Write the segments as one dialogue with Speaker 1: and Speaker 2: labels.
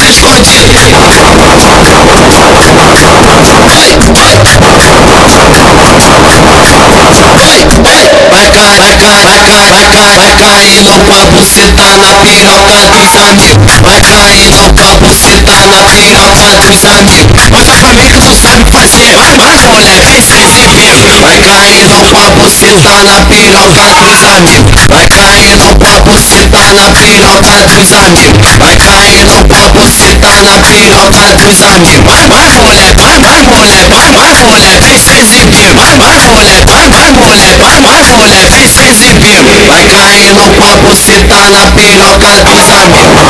Speaker 1: Buceta na piroca do exame, vai cair no pau, buceta na piroca do exame. Bota família, tu sabe fazer, vai mulher, vem se exibir. Vai cair no pau, buceta na piroca dos amigos. Vai cair no pau, buceta na piroca dos amigos. Vai cair no pau, buceta na piroca dos amigos. Vai mulher, vai mulher, vem se exibir. Vai mulher, vai mulher, vem se exibir. Vai cair no pau, buceta na piroca dos amigos.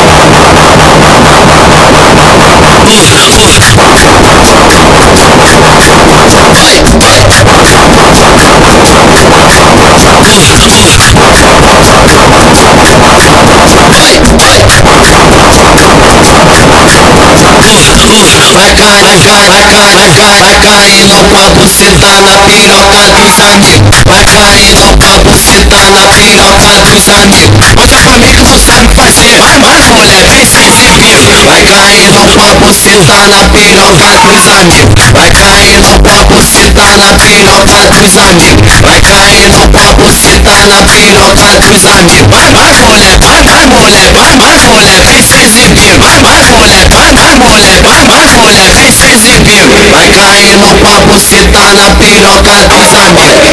Speaker 1: Vai cair no pau, buceta na piroca dos amigos. Vai cair no pau, buceta na piroca dos amigos. Bota família, tu sabe fazer, vai mulher, vem se exibir. Vai cair no pau, buceta na piroca dos amigos. Vai cair no pau, buceta na piroca dos amigos. Vai cair no pau, buceta na piroca dos amigos. Vai mulher, vai mulher, vem se exibir. Vai mulher, vai mulher, vem se exibir. Vai cair no pau, buceta na piroca dos amigos.